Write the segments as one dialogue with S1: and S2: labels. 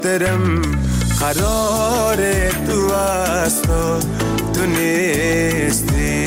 S1: خاطرم قرار تو است و تو نیستی.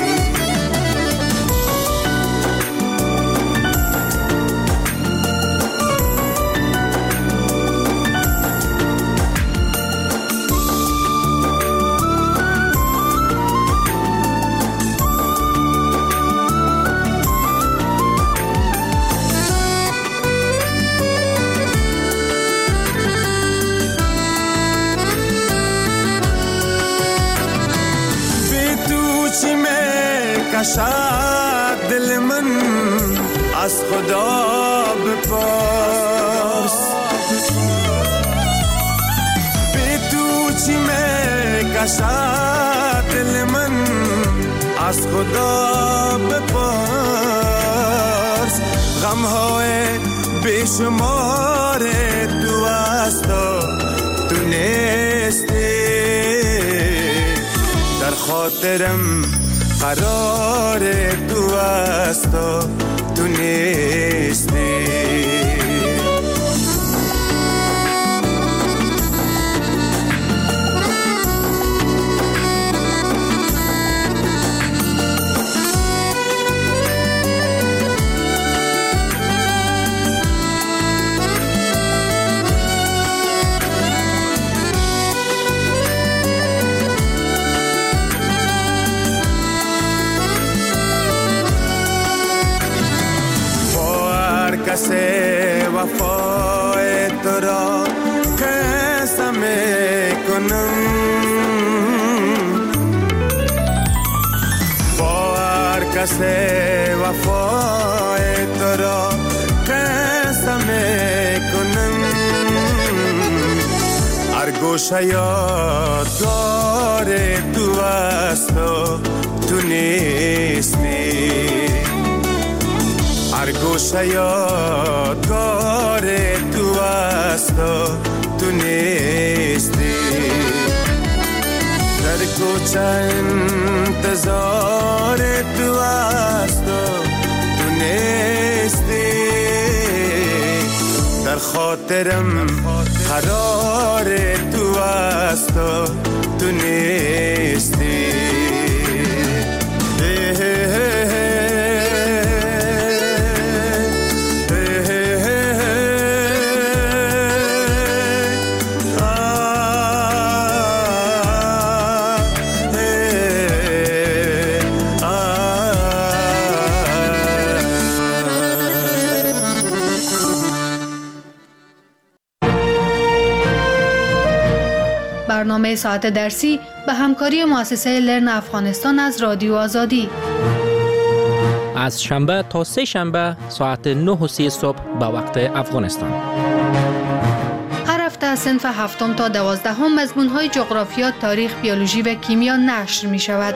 S1: کشد دل من از خدا بپرس، بی تو چی می کشد دل من از خدا بپرس. غمهای بیشمار تو است و تو نیستی. در خاطرم قرار تو است و تو نیستی. کسی وفای تو را قسم میکنم، با هر کسی وفای تو را قسم میکنم. هر گوشه یادگار تو است و تو نیستی. هر گوشه یادگار تو است و تو نیستی. در کوچه انتظار تو است و تو نیستی. در خاطرم قرار تو است و تو نیستی.
S2: برنامه ساعت درسی به همکاری مؤسسه لرن افغانستان از رادیو آزادی
S3: از شنبه تا سه شنبه ساعت 9:30 صبح به وقت افغانستان.
S2: هر هفته از صنف 7 تا 12 مضمون‌های جغرافیا، تاریخ، بیولوژی و کیمیا نشر می شود.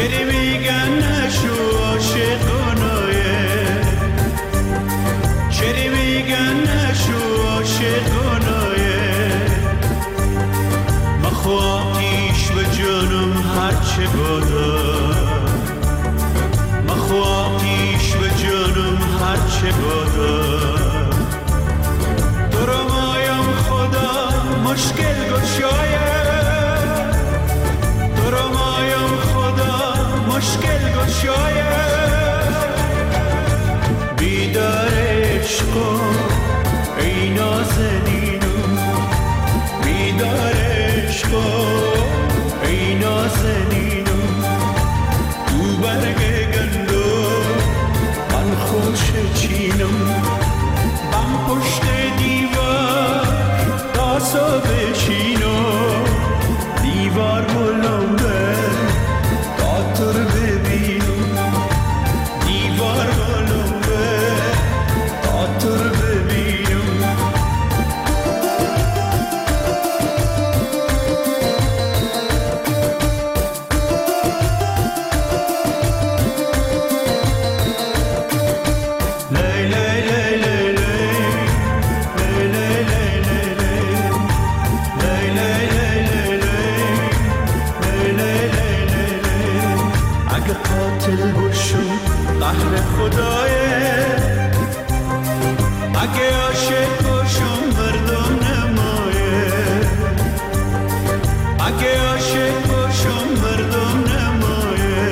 S1: چری میگن نشو عاشقانایه، چری میگن نشو عاشقانایه، مخواهیش به جانم هرچه بادا، مخواهیش به جانم هرچه بادا، درمایم خدا مشکل گشایه، درمایم خدا مشکل گشایه، بیدار عشقا ای نازنینو، بیدار عشقا ای نازنینو، تو برگ گندو من خوش چینم، بم پشت دیوار تاسو بشینو، دیوار بلنده تا تو رو ببینم، دیوار بلنده تا تو رو ببینم. قاتل باشم قهر خدایه، اگه عاشق باشم مردم نمایه، اگه عاشق باشم مردم نمایه،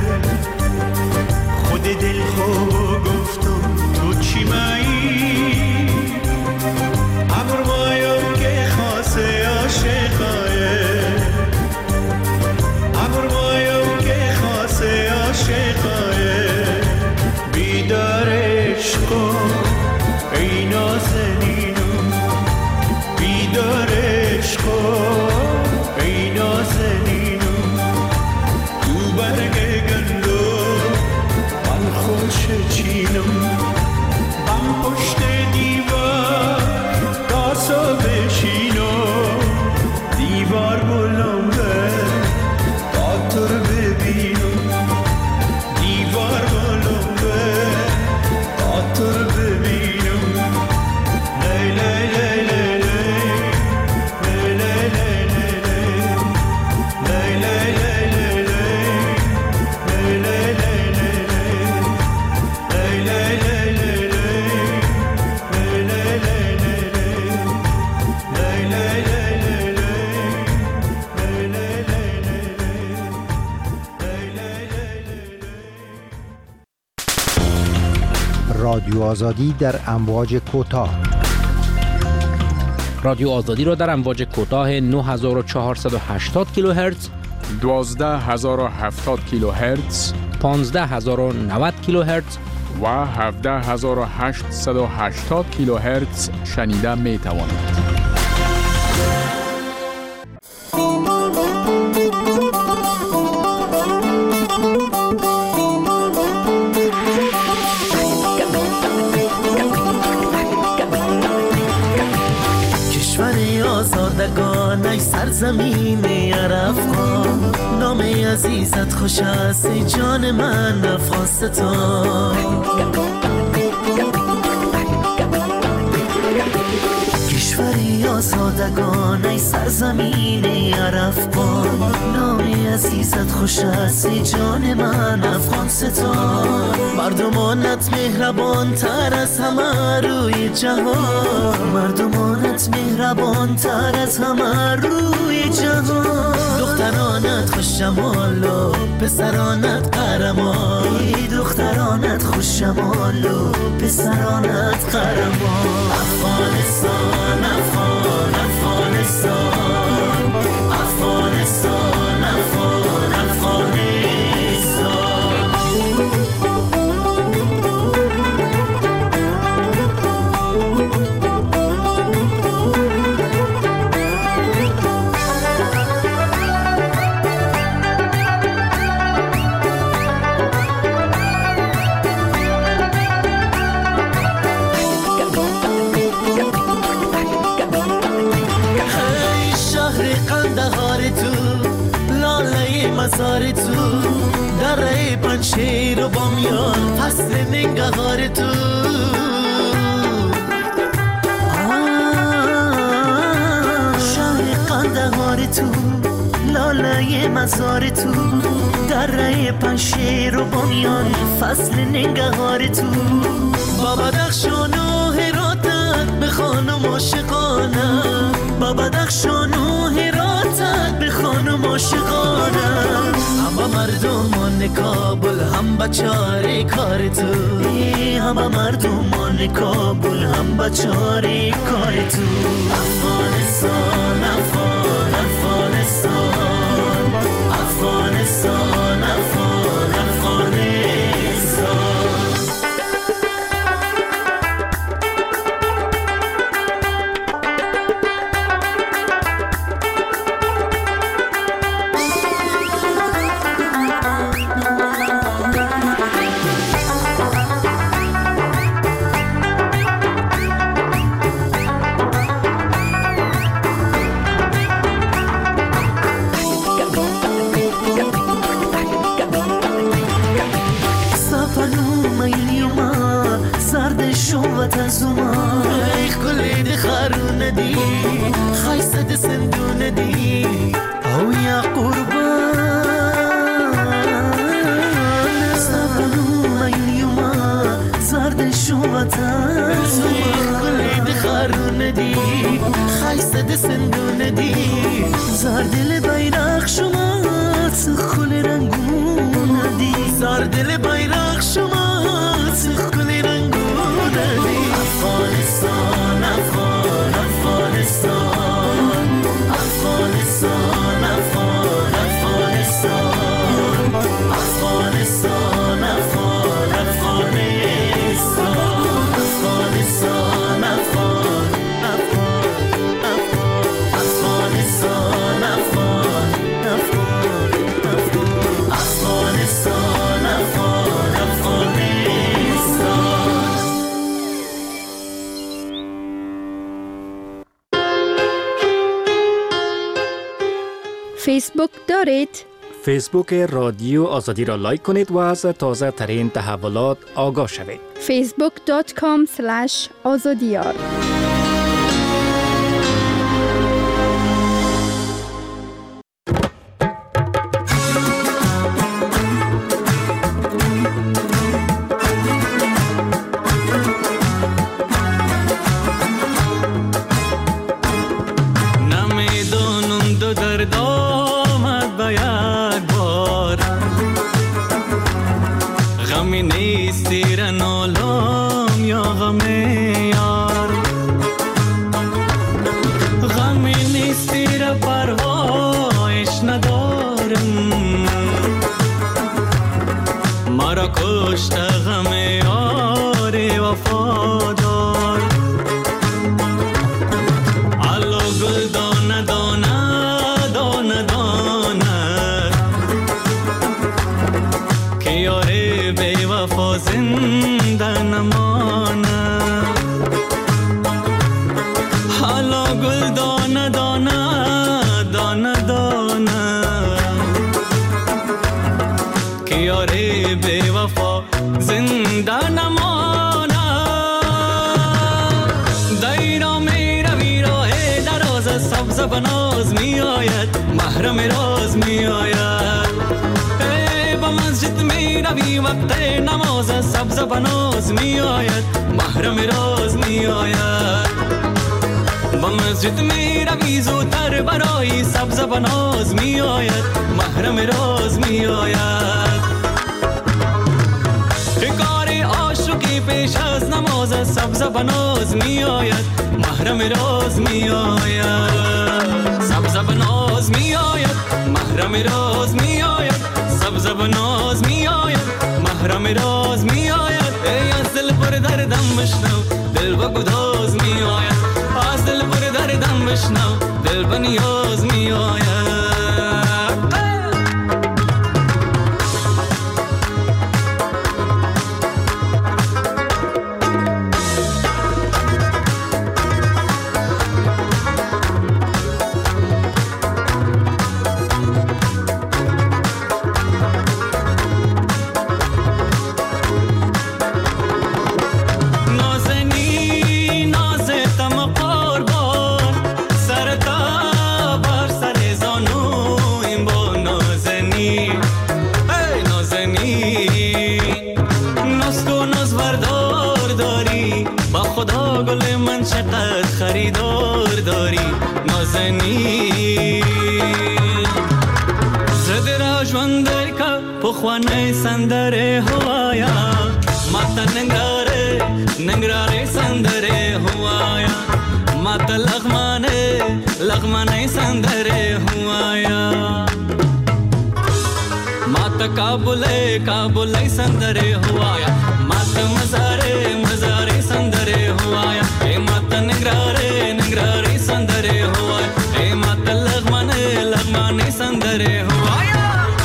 S1: خود دل خواب گفتم تو چی مایی، ابر مایم که خاصه عاشقایه، ابر مایم که خاصه عاشقایه، بیدار عشقا ای نازنینو، بیدار عشقا ای نازنینو، تو برگ گندو من خوش چینم، بم پشت دیوار تاسو بشینو، دیوار بلنده تا تو رو ببینم، دیوار بلنده تا تو رو ببینم. لی لی لی لی لی لی لی لی لی لی لی
S4: رادیو آزادی در امواج کوتاه.
S3: رادیو آزادی را در امواج کوتاه 9480 کیلوهرتز،
S5: 12070 کیلوهرتز،
S3: 15090 کیلوهرتز
S5: و 17880 کیلوهرتز شنیده می توانید.
S6: آزادگان ای سرزمین افغان، نام عزیزت خوش است ای جان من افغانستان، کشوری آزادگان ای سرزمین افغان، نام عزیزت خوش است ای جان من افغانستان، مردمانت مهربان تر از همه روی جهان، مردمانت مهربان تر از همه روی جهان، دخترانت خوش جمال و پسرانت قهرمان، دخترانت خوش جمال و پسرانت قهرمان، افغانستان افغان افغانستان، افغانستان افغان افغانستان. پنشیر و بامیان فصل ننگهار تو شهر قندهار تو لاله مزار تو دره پنشیر و بامیان فصل ننگهار تو با بدخشان و هراتت به خانم عاشقانم با بدخشان و هراتت به خانم عاشقانم همه مردمان کابل هم بچاره کار تو همه مردمان کابل هم بچاره کار تو افغانستان افغان افغانستان افغانستان افغان افغانستان تزوما خلي دي خارون دي خايسة دي سندون دي أو يا قربان سابنو ما اليوما زارد شوطا خلي دي خارون دي خايسة دي سندون دي زارد البيراق شما تخل رنگون دي زارد البيراق شما تخل رنگون افغانستان افغان افغانستان افغانستان افغان افغانستان افغانستان افغان افغانستان افغانستان افغان افغانستان افغان افغانستان افغان افغانستان.
S7: فیسبوک دارید؟
S3: فیسبوک رادیو آزادی را لایک کنید و از تازه ترین تحولات آگاه شوید.
S7: facebook.com/azadiyar
S1: بناز می آید محرم راز می آید با مسجد می روی وقت نماز سبز بناز می آید محرم راز می آید با مسجد می روی زودتر برای سبز بناز می آید محرم راز می آید کار عاشقی پیش از نماز سبز بناز می آید محرم راز می آید سبز بناز می آید محرم راز می آید سبز بناز می آید محرم راز می آید ای از دل پر دردم بشنو دل با گداز می آید از دل پر دردم بشنو دل با نیاز می آید خدا گل من چقدر خریدار داری نازنی زد راجوان در که پخوانه سندره هوایا ماتا ننگراره سندره هوایا ماتا لغمانه سندره هوایا ماتا کابل سندره هوایا ماتا مزاره سندره هوایا اے ماتا ننگراره سندره هوایا اے ماتا لغمانه سندره هوایا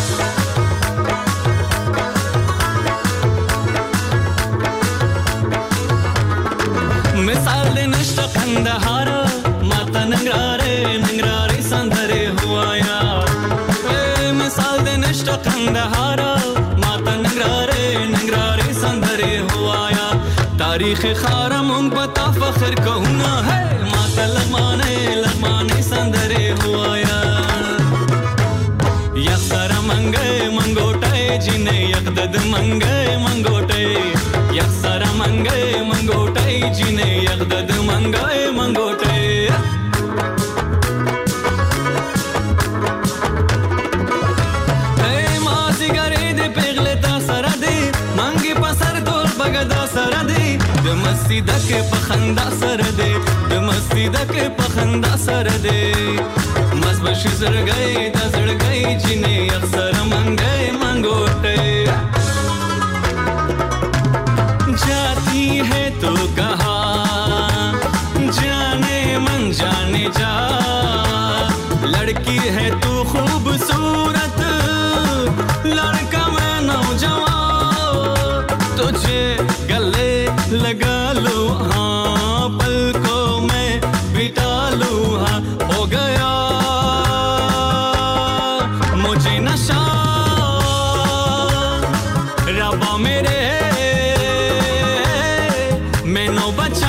S1: مثال نشت قندهارا ماتا ننگراره سندره هوایا مثال نشت قندهارا ماتا ننگراره سندره هوایا تاریخ خارمون بتا فخر کهونا ہے ماتا لغمانه سندره هوایا یک سر منگوٹے جنه یک دد منگوٹے یک سر منگوٹے جنه یک دد منگوٹے اے مازی گری دی پیغلتا سر دی منگی پسر دور بگدا سر دی دمستی دک پخندا سر دی دمستی دک پخندا سر دی مزبش زرگئی دا زرگئی جنه یک سر منگوٹے جاتی ہے تو کہاں جانے من جانے جا لڑکی ہے تو خوبصورت لڑکا میں نوجوان تجھے گلے لگا لو ہاں پلکوں میں بٹا لو ہاں ہو گیا مجھے نشہ ربا میرے میں نو بچا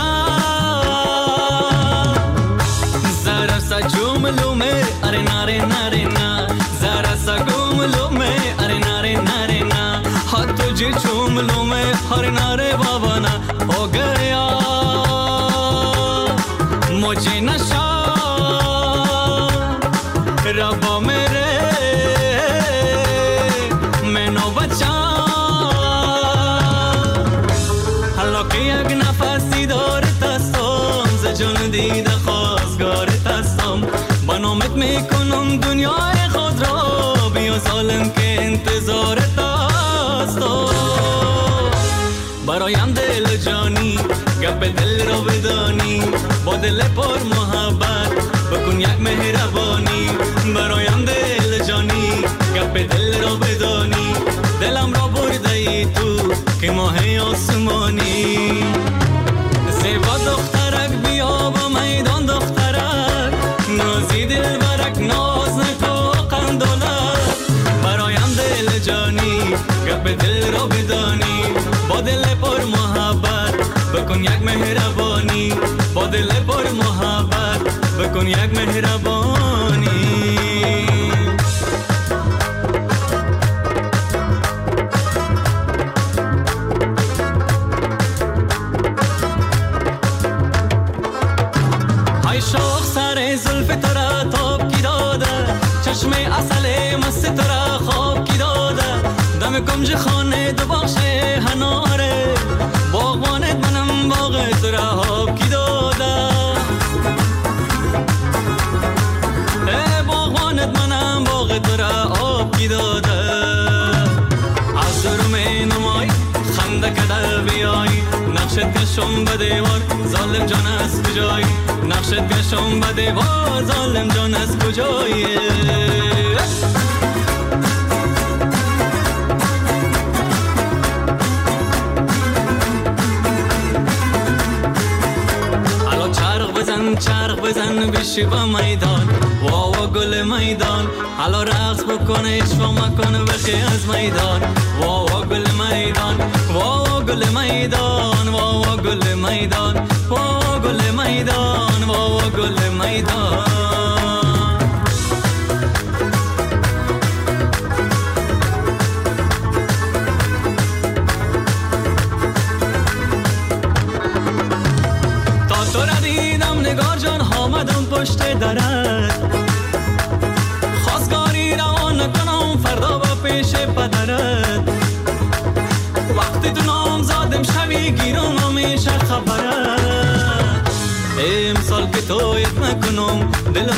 S1: ذرا سا جھوم لوں میں ارے نارے نا ذرا سا گھوم لوں میں ارے نارے نا ہاں تجھے جھوم لوں میں ارے نارے بابا نا ہو گیا مجھے نشہ ربا میرے میں نو بچا یک نفسی دارت هستم ز جان دیده خواستگارت هستم با نامت میکنم دنیای خود را بیا ظالم که انتظارت هستم برایم دل جانی گپ دل را بدانی با دل پر محبت بکن یک مهربانی برایم دل جانی گپ دل را بدانی دلم را برده ای تو که ماه آسمانی زیبا دخترک بیا با میدان دخترک نازی دل برک ناز نکو قندولک برایم دل جانی گپ دل را بدانی با دل پر محبت بکن یک مهربانی با دل پر محبت بکن یک مهربانی زلف ترا تاب کی داده چشم اصل مست ترا خواب کی داده دم کنج خانه دو باشه هناره باغبانت منم باغ ترا خواب کی داده باغبانت منم باغ ترا آب کی داده از روم نمای خنده کده بیای نقشت کشم به دیوار ظالم جان از کجایی نقشت کشم به دیوار ظالم جان از کجایی حالا چرخ بزن بشی با میدان واوا گل میدان حالا رقص بکنه اشوا مکن بخی از میدان واوا گل میدان واوا گل میدان واوا گل میدان واوا گل میدان واوا گل میدان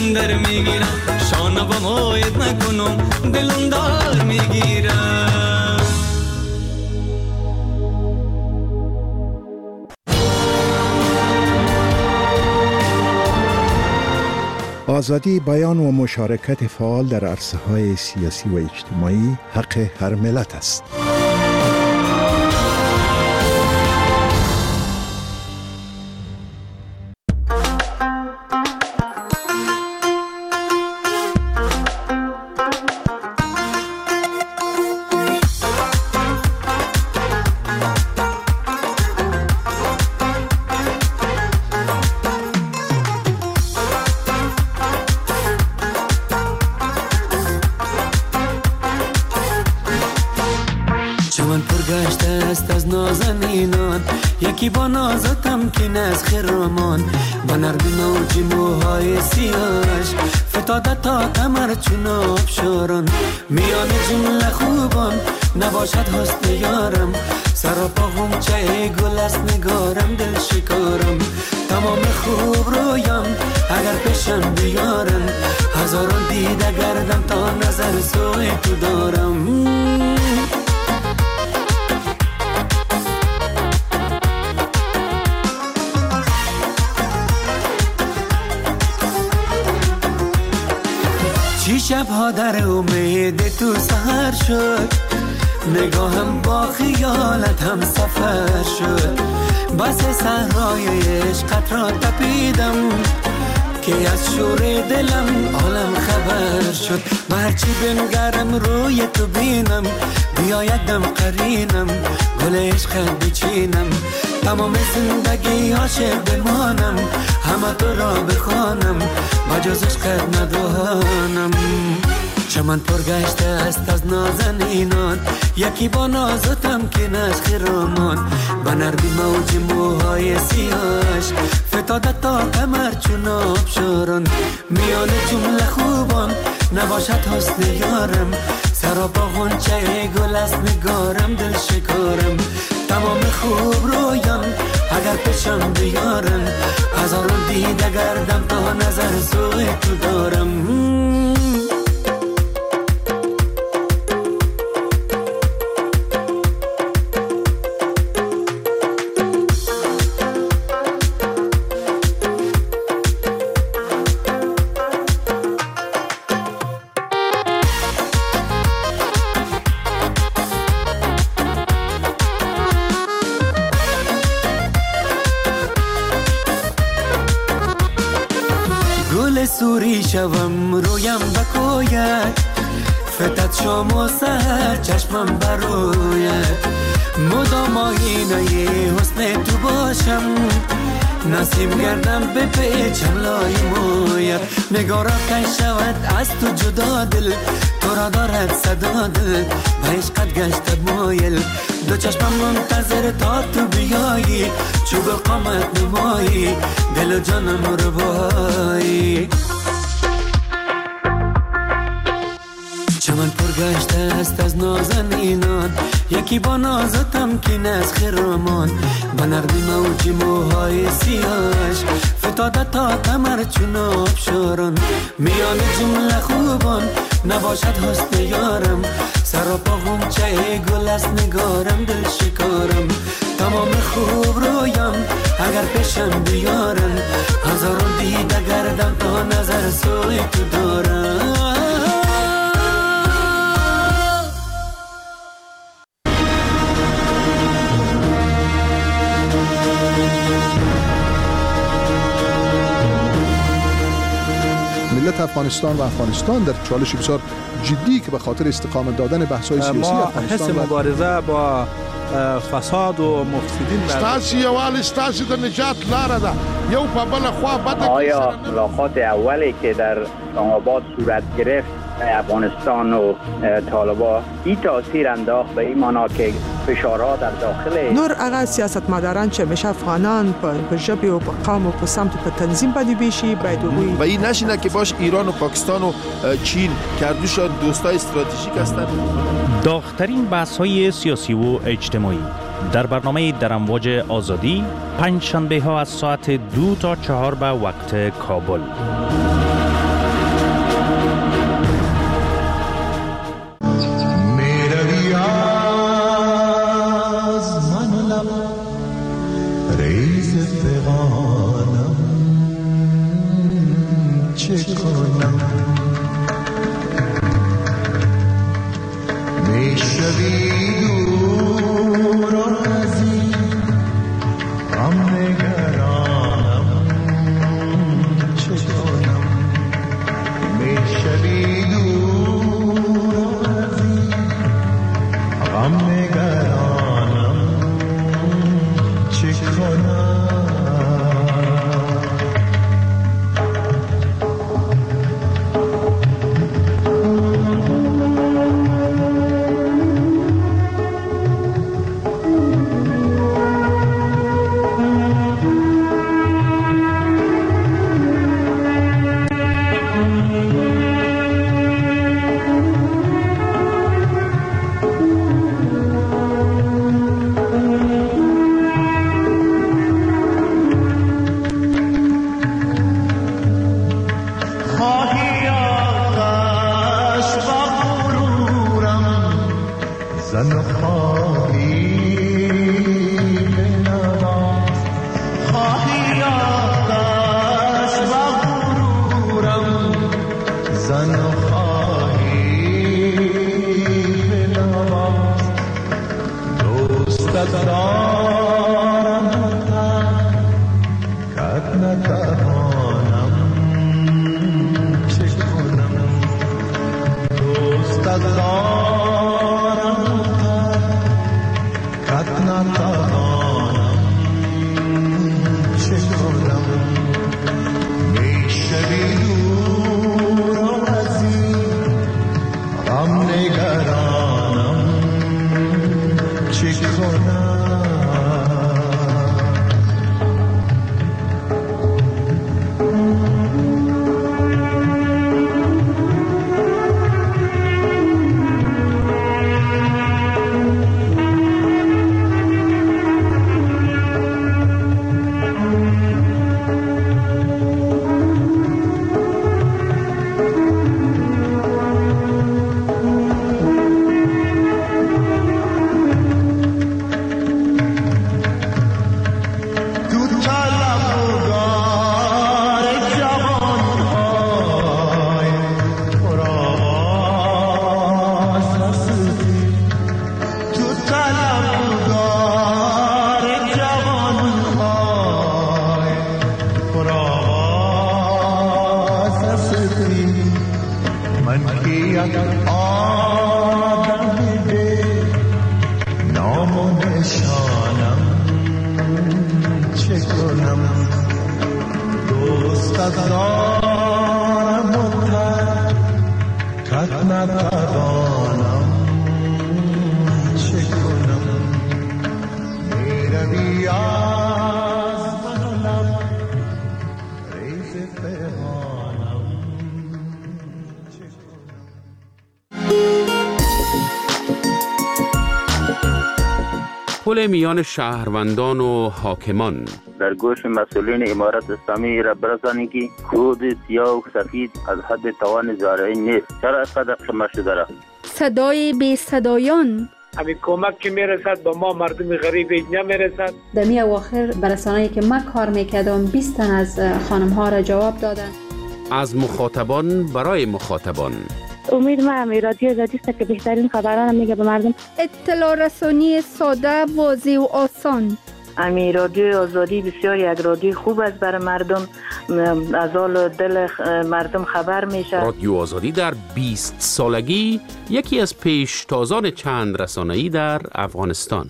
S1: در میگیرم شانه با موید نکنم دلم دار میگیرم.
S4: آزادی بیان و مشارکت فعال در عرصه‌های سیاسی و اجتماعی حق هر ملت است.
S6: چمن پرگشته است از نازنینان، یکی با نازتم که از خرامان، با نرمی موج موهای سیاهش فتاده تا کمر چون آبشاران. میان جمله خوبان نباشد حسن یارم، سراپا غنچه گل است نگارم دل شکارم. تمام خوب رویم اگر پیشم بیارن، هزاران دیده گردم تا نظر سوی تو دارم. چی شبها در امید تو سهر شد، نگاهم با خیالت هم سفر شد. بس صحرای عشقت را تپیدم که از شور دلم عالم خبر شد. و هرچی بنگرم روی تو بینم، بیاید دم قرینم گل عشقت بچینم. تمام زندگی عاشق بمانم، همه تو را بخوانم بجز عشقت ندانم. چمن پرگشته است از نازنینان، یکی با نازتم که از خرامان، با نرمی موج موهای سیاهش فتاده تا کمر چون آبشاران. میان جمله خوبان نباشد حسن یارم، سراپا غنچه گل است نگارم دل شکارم. تمام خوب رویم اگر پیشم بیارن، هزاران دیده گردم تا نظر سوی تو دارم. سوری شوم رویم بکوید، فتت شام و سهر چشمم بروید. مدام آینه حسن تو باشم، نسیم گردم به پیچم لای موید. نگارا کن شود از تو جدا دل، تو را دارد صدا دل به عشقت گشتد مایل. دو چشمم منتظر تا تو بیایی، چوب قامت نمایی دل و جانم رو بایی. چمن پرگشته است از نازنینان، یکی با نازتم که از خرامان، با نرمی موج موهای سیاهش فتاده تا کمر چون آبشاران. میان جمله خوبان نباشد حسن یارم، سراپا غنچه گل است نگارم دل شکارم. تمام خوب رویم اگر پیشم بیارن، هزاران دیده گردم تا نظر سوی تو دارم.
S7: ملت افغانستان و افغانستان در چالش بسیار جدی که به خاطر استقامت دادن بحث‌های سیاسی افغانستان
S8: حس مبارزه با فساد و مفسدین
S9: ستاسي یوال ستاسي د نجات لاره ده یو په بل خوا بده.
S10: آیا ملاقات اولی که در اسلام آباد صورت گرفت افغانستان و طالبان این تاثیر انداخت به این معنا که فشارها در داخل
S11: نور هغه سیاستمداران چې همیشه افغانان په ژبې او په قوم او په سمت په تنظیم باندې بیشي باید وګوري
S9: و این نشینه که باش ایران و پاکستان و چین کردوشان دوستای استراتژیک هستند.
S12: داغ‌ترین بحث‌های سیاسی و اجتماعی در برنامه در امواج آزادی پنج شنبه ها از ساعت 2 تا 4 به وقت کابل.
S13: غم نگرانم چه کنم.
S14: پل میان شهروندان و حاکمان.
S15: در گوش مسئولین امارت اسلامی را برسانید که کود سیاه و سفید از حد توان زارعی نیست. چرا اینقدر قمه شده را؟
S16: صدای بی صدایان.
S17: همین کمک که میرسد به ما مردم غریب نمیرسد.
S18: در می اواخر برسانه‌ای که من کار میکردم 20 تن از خانم ها را جواب دادن.
S14: از مخاطبان برای مخاطبان.
S19: امید ما هم رادیو آزادی است که بهترین خبران میگه به مردم.
S16: اطلاع رسانی ساده، واضح و آسان.
S19: امی رادیو آزادی بسیار یک رادیو خوب است برای مردم، از حال دل مردم خبر میشه.
S14: رادیو آزادی در 20 سالگی یکی از پیشتازان چند رسانه‌ای در افغانستان.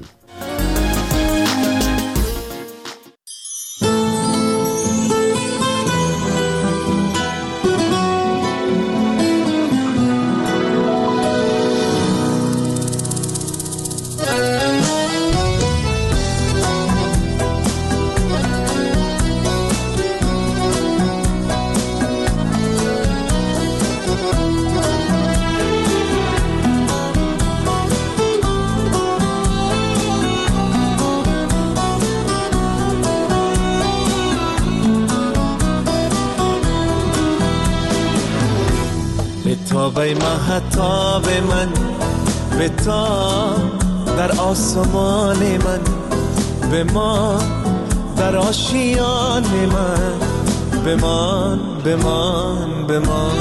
S6: به مهتاب من، به تا در آسمان من، به ما در آشیان من، بمان بمان بمان.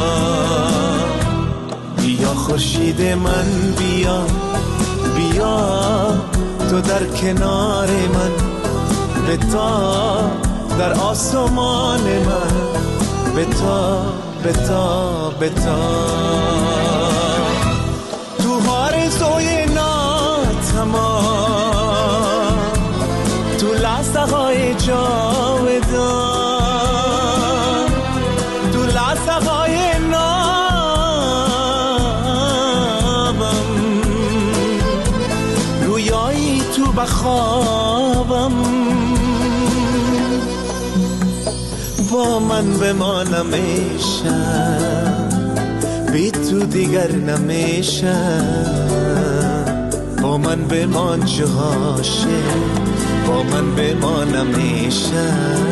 S6: بیا خورشید من، بیا بیا تو در کنار من، به تا در آسمان من، به تا بتا بتا. تو آرزوی جاودان تو لحظه های نامم، رویایی تو بخوابم، با من بمانم میشه، بی تو دیگر نمیشه، با من بمان جهاشه، با من بمانم میشه.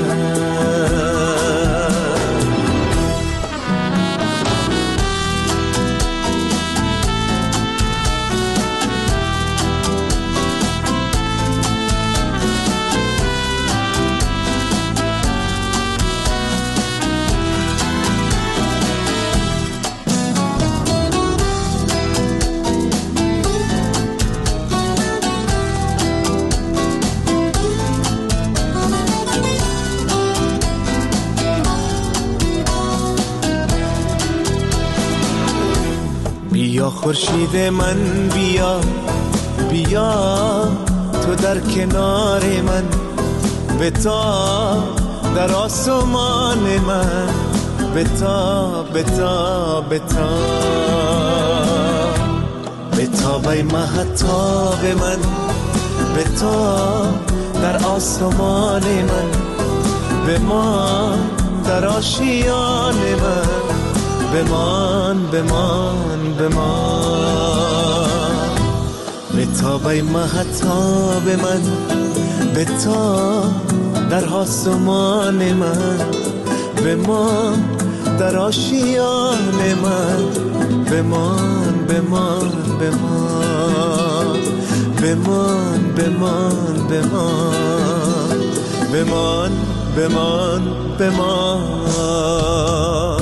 S6: بیا خورشید من بیا، بیا تو در کنار من، بتا در آسمان من، بتا بتا بتا بتا بی مهتاب من، بتا در آسمان من، بمان در آشیان من، بمان بمان بمان، بتا بی مهتاب من، بتا در آسمان من، بمان در آشیان من، بمان بمان بمان، بمان بمان بمان، بمان بمان بمان.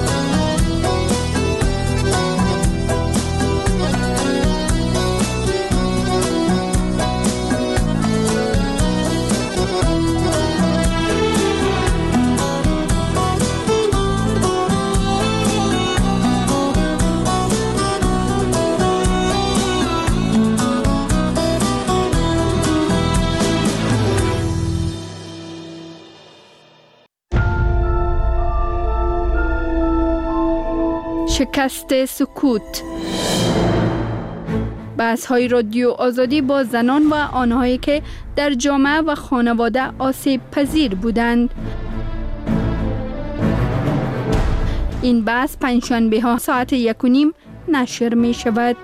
S16: شکست سکوت. بحث‌های رادیو آزادی با زنان و آنهایی که در جامعه و خانواده آسیب پذیر بودند. این بحث پنجشنبه ها ساعت 1:30 نشر می شود.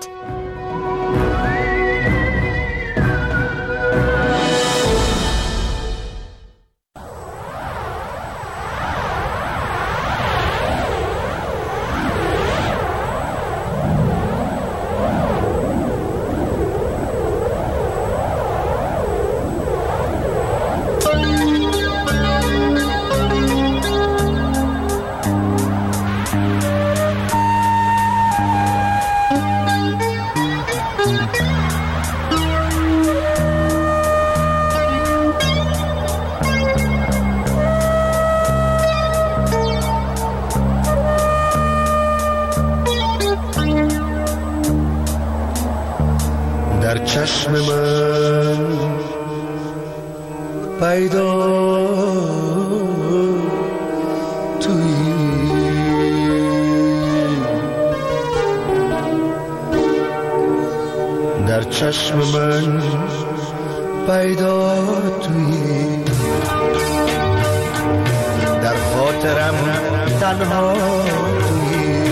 S13: در چشم من پیدا تویی، در چشم من پیدا تویی، در خاطرم تنها تویی،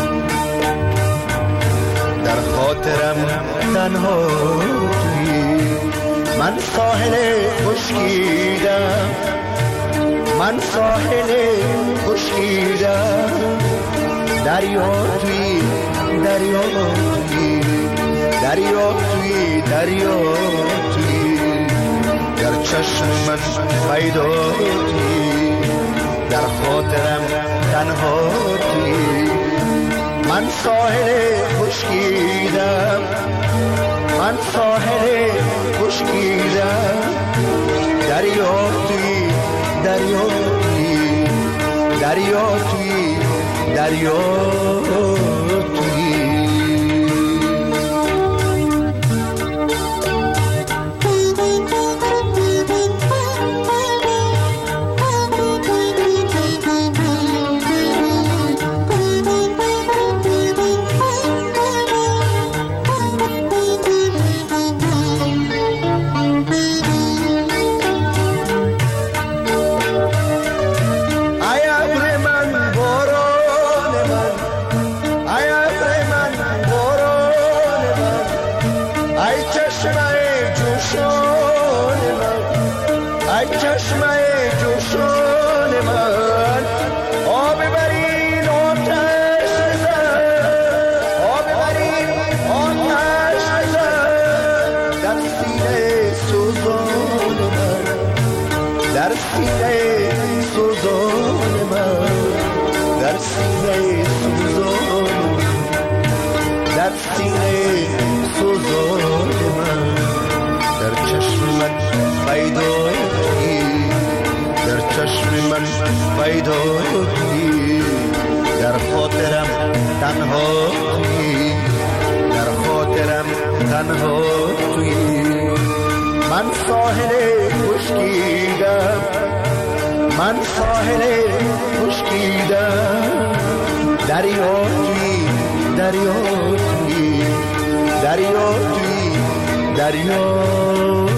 S13: در خاطرم تنها تویی. من ساحل خشکیدم، من ساحل خشکیدم، دریا تویی، دریا تویی، دریا تویی، دریا تویی. در چشم من پیدا تویی، در خاطرم تنها تویی. من ساحل خشکیدم، من ساحل خشکیدم، دریا تویی، دریا تویی، دریا تویی، دریا تویی. چشمه جوشان من، ای چشمه جوشان من، آب برین آتش بزن، آب برین آتش بزن در سینه سوزان من، در سینه سوزان من، در سینه سوزان من، در سینه سوزان من، در چشم من پیدایی، در چشم من پیدایی، در خاطرم تنها تویی، در خاطرم تنها تویی. من ساحل خشکیدم، من ساحل خشکیدم، دریا تویی، دریا تویی، دریا تویی، دریا تویی.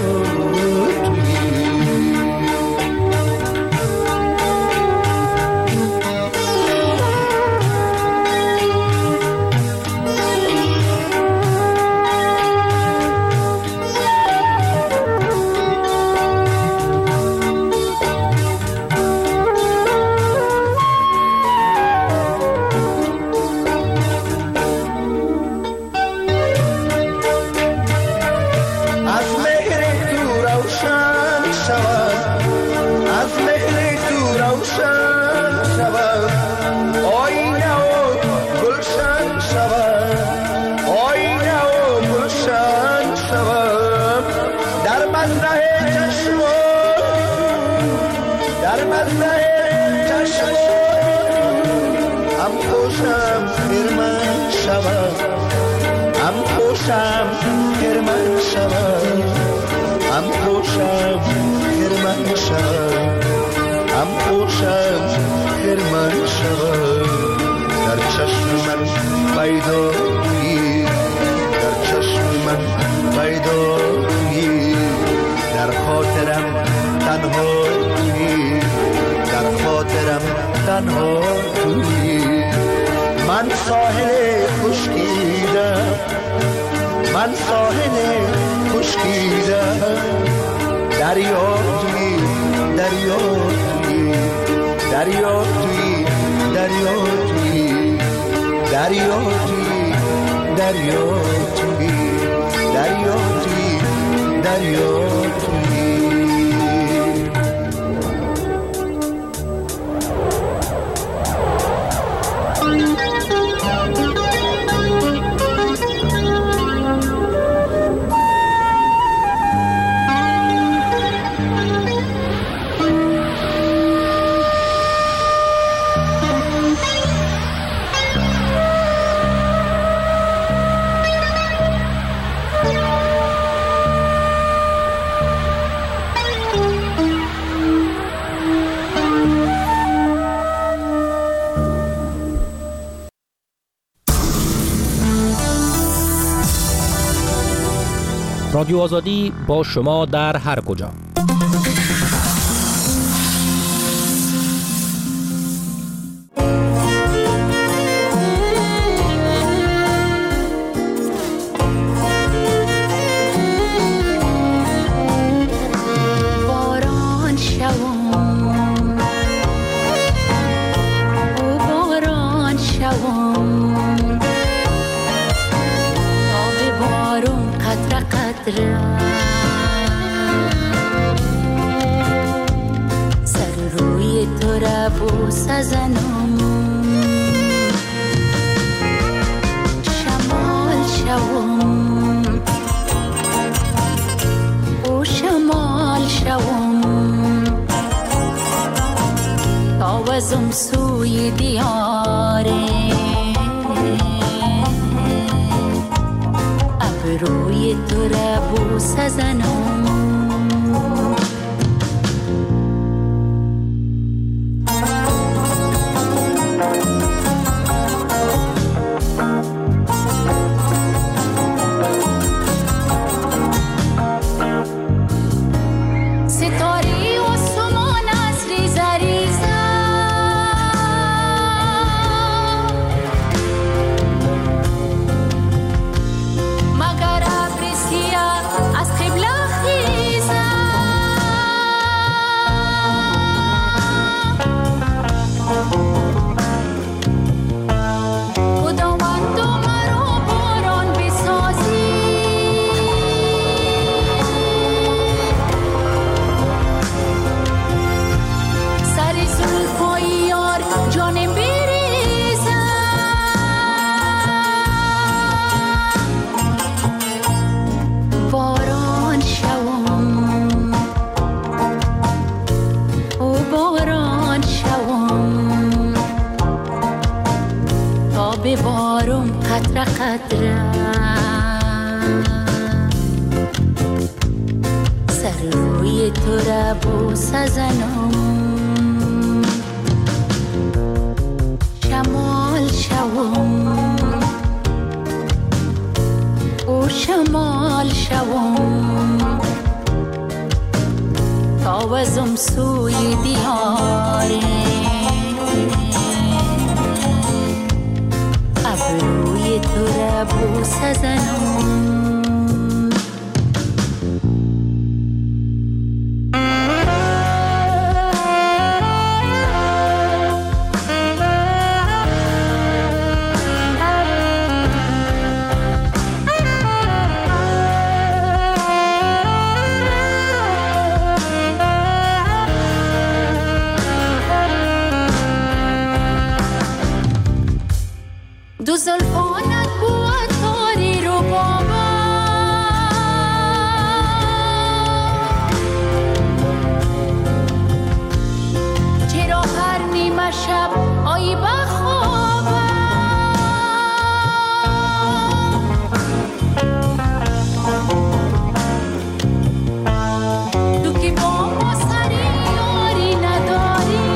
S13: من ساحل خشکیدم، من ساحل خشکیدم، دریا تویی، دریا تویی، دریا تویی، دریا تویی، دریا تویی، دریا تویی، دریا تویی، دریا تویی.
S3: رادیو آزادی با شما در هر کجا.
S20: سر روی تو را بوس زنم، شمال شوم او شمال شوم، آوازم سوی دیاره روی تو را بوس زنم. ستاره و سمان از ریزه ریزه مگر ابر سیاه قطره سر روی تو را بوسه زنم شمال شوم او شمال شوم تاوزم سوی دیاره ابروی تو را بوسه زنم دو زلفانت بود تاری رو بابا چرا هر نیمه شب آیی بخوابم تو که با ما سری یاری نداری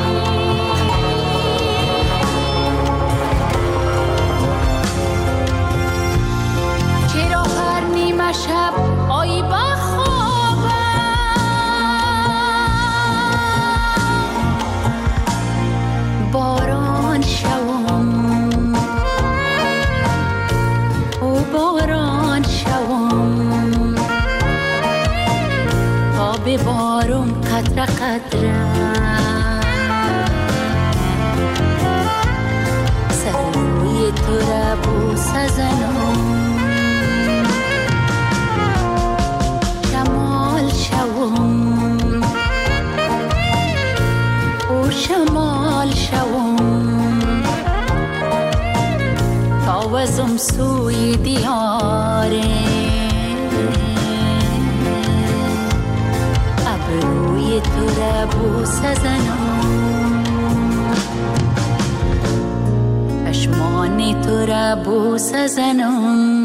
S20: شب آیی بخوابم باران شوم او باران شوم تا ببارم قطره قطره سر روی تو را بوسه زنم شمال شوم تاوزم سوی دیاره ابروی تو را بوسه زنم چشمان تو را بوسه زنم